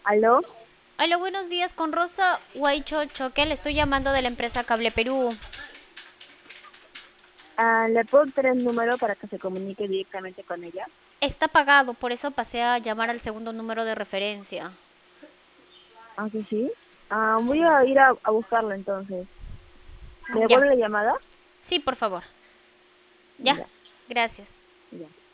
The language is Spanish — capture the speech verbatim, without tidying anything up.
¿Aló? Hola, buenos días. Con Rosa Huaychocho, que le estoy llamando de la empresa Cable Perú. Ah, ¿le puedo tener el número para que se comunique directamente con ella? Está pagado, por eso pasé a llamar al segundo número de referencia. Ah, sí, sí. Ah, voy Sí. a ir a, a buscarlo entonces. ¿Me Ya. devuelve la llamada? Sí, por favor. Ya. Ya, Gracias. ya.